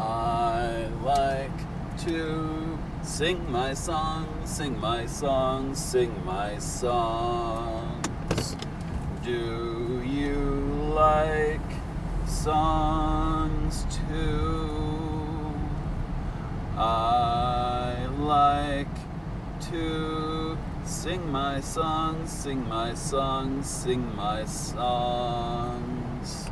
I like to sing my songs, sing my songs, sing my songs. Do you like songs too? I like to sing my songs, sing my songs, sing my songs.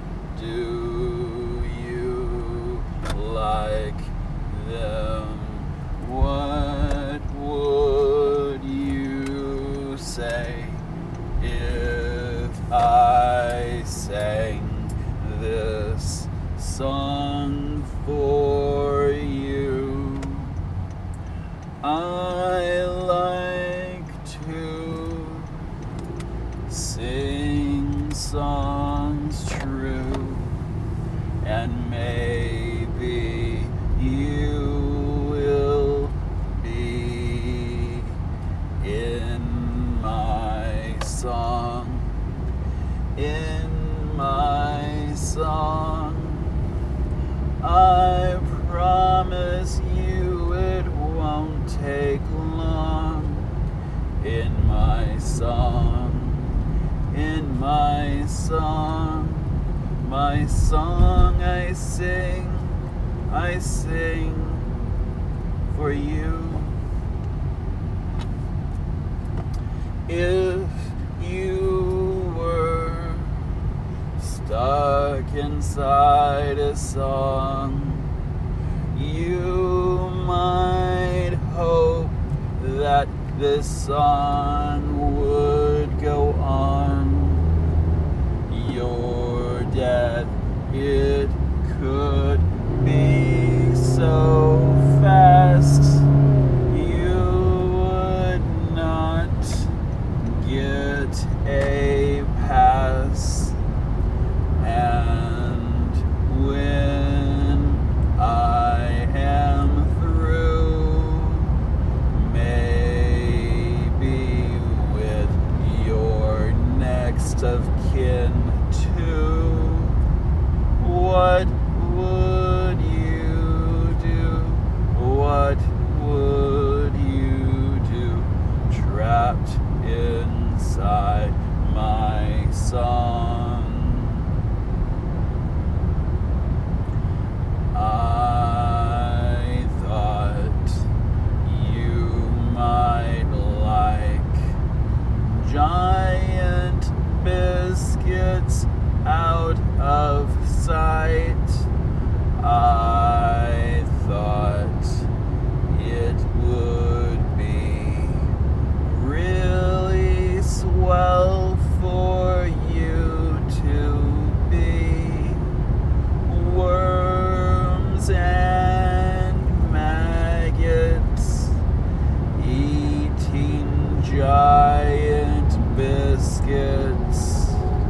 Do you like them? What would you say if I sang this song for you? I like to sing songs true, and maybe you will be in my song, in my song. I promise you it won't take long. In my song, in my song, my song I sing for you. If you were stuck inside a song, you might hope that this song would go on. Your death, it could be so fast, you would not get a pass. And when I am through, maybe with your next of kin too, what would you do? What would you do? Trapped inside my song. I thought you might like giant biscuits out of sight. I thought it would be really swell for you to be worms and maggots eating giant biscuits.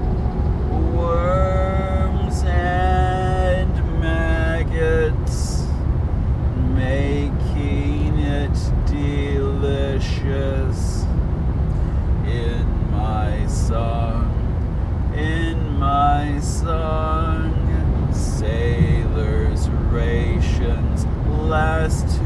Worms and maggots making it delicious. In my song, in my song, sailors' rations last